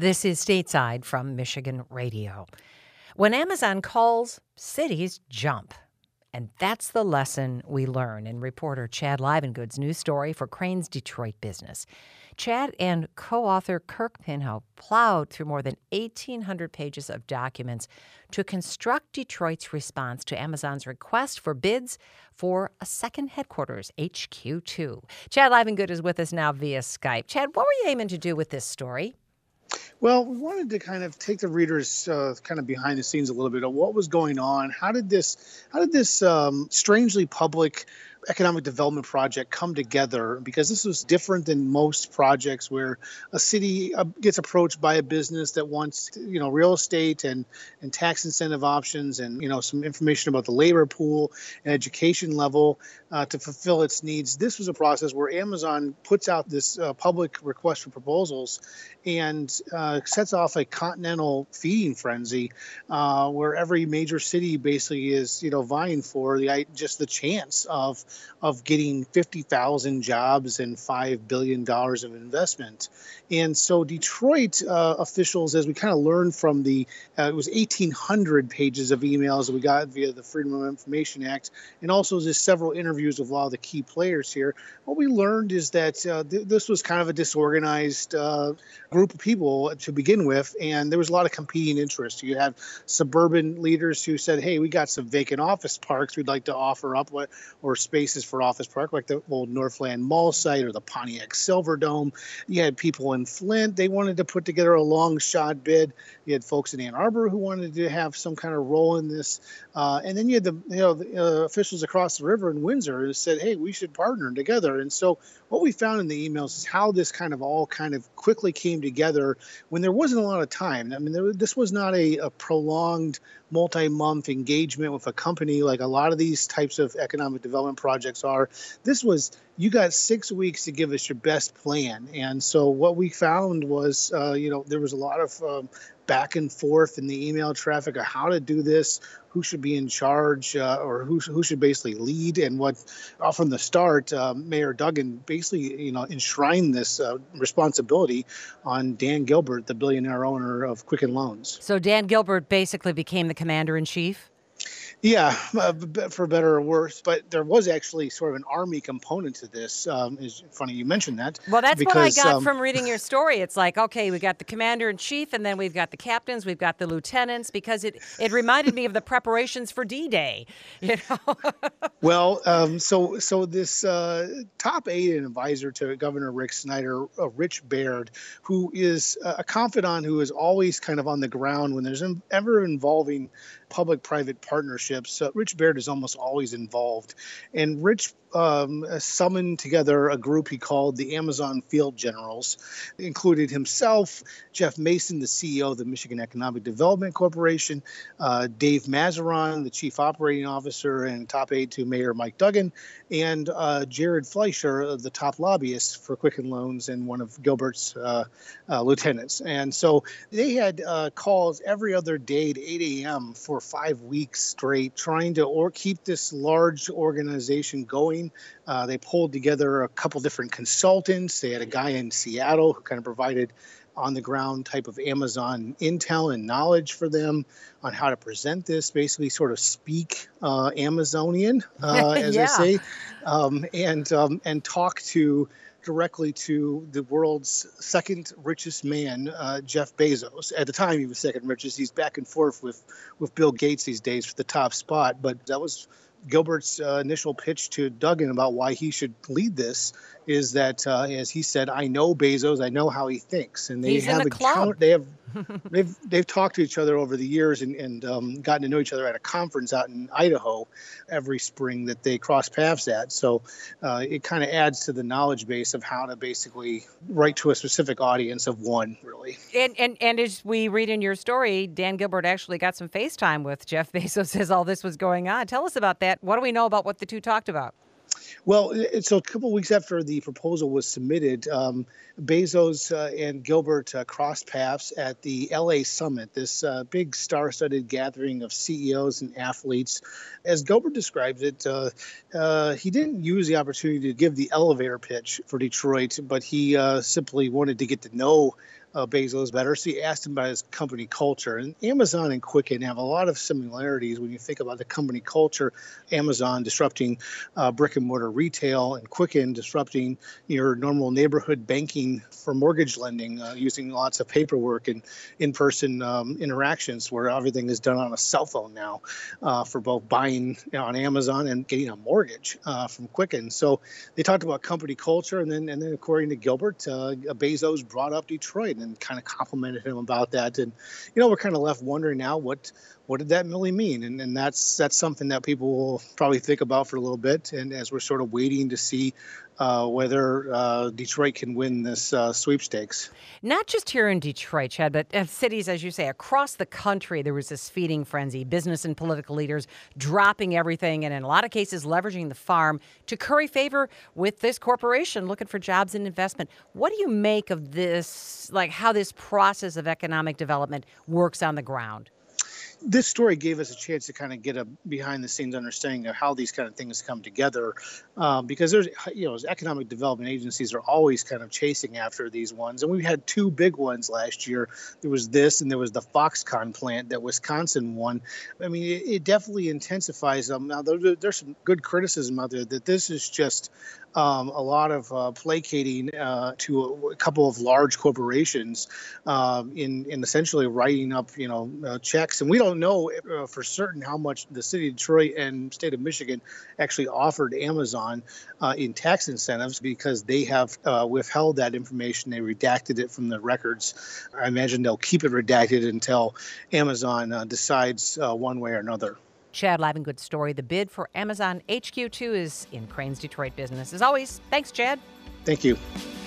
This is Stateside from Michigan Radio. When Amazon calls, cities jump. And that's the lesson we learn in reporter Chad Livengood's news story for Crain's Detroit Business. Chad and co-author Kirk Pinhoe plowed through more than 1,800 pages of documents to construct Detroit's response to Amazon's request for bids for a second headquarters, HQ2. Chad Livengood is with us now via Skype. Chad, what were you aiming to do with this story? Well, we wanted to kind of take the readers kind of behind the scenes a little bit of what was going on. How did this strangely public economic development project come together? Because this was different than most projects where a city gets approached by a business that wants, real estate and tax incentive options and, some information about the labor pool and education level to fulfill its needs. This was a process where Amazon puts out this public request for proposals and sets off a continental feeding frenzy where every major city basically is, vying for just the chance of getting 50,000 jobs and $5 billion of investment. And so Detroit officials, as we kind of learned from it was 1,800 pages of emails that we got via the Freedom of Information Act, and also just several interviews with a lot of the key players here. What we learned is that this was kind of a disorganized group of people to begin with, and there was a lot of competing interests. You had suburban leaders who said, hey, we got some vacant office parks we'd like to offer up, or spaces for office park, like the old Northland Mall site or the Pontiac Silverdome. You had people in Flint, they wanted to put together a long shot bid. You had folks in Ann Arbor who wanted to have some kind of role in this. And then you had the officials across the river in Windsor who said, hey, we should partner together. And so what we found in the emails is how this kind of all kind of quickly came together when there wasn't a lot of time. I mean, this was not a prolonged multi-month engagement with a company like a lot of these types of economic development projects are. This was, you got 6 weeks to give us your best plan. And so what we found was, there was a lot of back and forth in the email traffic of how to do this, who should be in charge, or who should basically lead, and what. From the start, Mayor Duggan basically, enshrined this responsibility on Dan Gilbert, the billionaire owner of Quicken Loans. So Dan Gilbert basically became the commander-in-chief? Yeah, for better or worse. But there was actually sort of an army component to this. It's funny you mentioned that. Well, that's what I got from reading your story. It's like, okay, we got the commander-in-chief, and then we've got the captains, we've got the lieutenants, because it reminded me of the preparations for D-Day. Well, so this top aide and advisor to Governor Rick Snyder, Rich Baird, who is a confidant who is always kind of on the ground when there's ever involving public-private partnerships. Rich Baird is almost always involved. And Rich summoned together a group he called the Amazon Field Generals, included himself, Jeff Mason, the CEO of the Michigan Economic Development Corporation, Dave Mazeron, the chief operating officer and top aide to Mayor Mike Duggan, and Jared Fleischer, the top lobbyist for Quicken Loans and one of Gilbert's lieutenants. And so they had calls every other day at 8 a.m. for 5 weeks straight, trying to keep this large organization going. They pulled together a couple different consultants. They had a guy in Seattle who kind of provided on-the-ground type of Amazon intel and knowledge for them on how to present this, basically sort of speak Amazonian, as Yeah. they say, and talk directly to the world's second richest man, Jeff Bezos. At the time, he was second richest. He's back and forth with Bill Gates these days for the top spot. But that was Gilbert's initial pitch to Duggan about why he should lead this, is that, as he said, I know Bezos, I know how he thinks. And He's in the club. They've talked to each other over the years and gotten to know each other at a conference out in Idaho every spring that they cross paths at. So it kind of adds to the knowledge base of how to basically write to a specific audience of one, really. And as we read in your story, Dan Gilbert actually got some FaceTime with Jeff Bezos as all this was going on. Tell us about that. What do we know about what the two talked about? Well, so a couple of weeks after the proposal was submitted, Bezos and Gilbert crossed paths at the LA Summit, this big star-studded gathering of CEOs and athletes. As Gilbert describes it, he didn't use the opportunity to give the elevator pitch for Detroit, but he simply wanted to get to know Bezos better. So he asked him about his company culture. And Amazon and Quicken have a lot of similarities when you think about the company culture. Amazon disrupting brick and mortar retail, and Quicken disrupting your normal neighborhood banking for mortgage lending, using lots of paperwork and in-person interactions where everything is done on a cell phone now, for both buying on Amazon and getting a mortgage from Quicken. So they talked about company culture, and then according to Gilbert, Bezos brought up Detroit and kind of complimented him about that. And we're kind of left wondering now what did that really mean? And that's something that people will probably think about for a little bit. And as we're sort of waiting to see whether Detroit can win this sweepstakes. Not just here in Detroit, Chad, but cities, as you say, across the country, there was this feeding frenzy, business and political leaders dropping everything and in a lot of cases leveraging the farm to curry favor with this corporation looking for jobs and investment. What do you make of this, like how this process of economic development works on the ground? This story gave us a chance to kind of get a behind the scenes understanding of how these kind of things come together, because there's, economic development agencies are always kind of chasing after these ones. And we had two big ones last year. There was this, and there was the Foxconn plant that Wisconsin won. I mean, it definitely intensifies them. Now, there's some good criticism out there that this is just a lot of placating to a couple of large corporations in essentially writing up, checks. And we don't know for certain how much the city of Detroit and state of Michigan actually offered Amazon in tax incentives, because they have withheld that information. They redacted it from the records. I imagine they'll keep it redacted until Amazon decides one way or another. Chad Livengood's story. The bid for Amazon HQ2 is in Crain's Detroit business. As always, thanks, Chad. Thank you.